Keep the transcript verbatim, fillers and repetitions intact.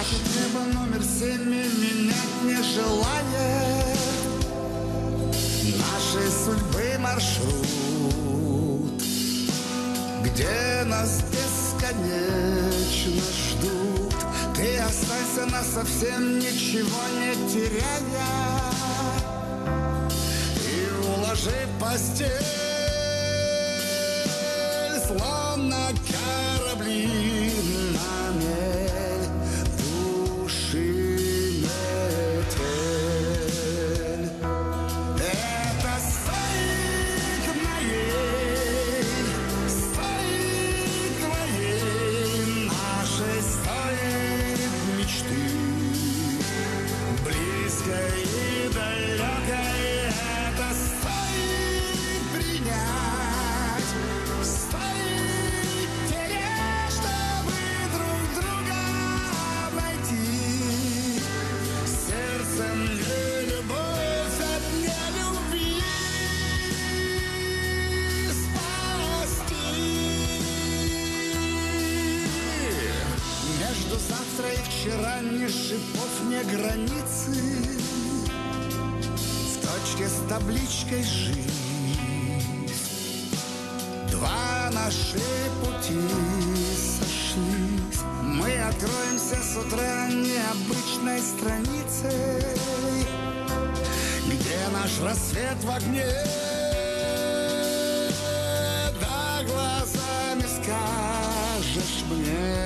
Значит, небо номер семь менять не желает нашей судьбы маршрут, где нас бесконечно ждут. Ты останься насовсем, ничего не теряя, и уложи в постель, словно корабли на мель души метель. Это стоит моей, стоит твоей, нашей стоит мечты, близкой и далекой. Это стоит принять, стоит терять, чтобы друг друга найти. Сердцем не любовь, от нелюбви спасти. Между завтра и вчера ни шипов, ни границы, в точке с табличкой «Жизнь». Два наши пути сошлись. Мы откроемся с утра необычной страницей, где наш рассвет в огне. Да глазами скажешь мне,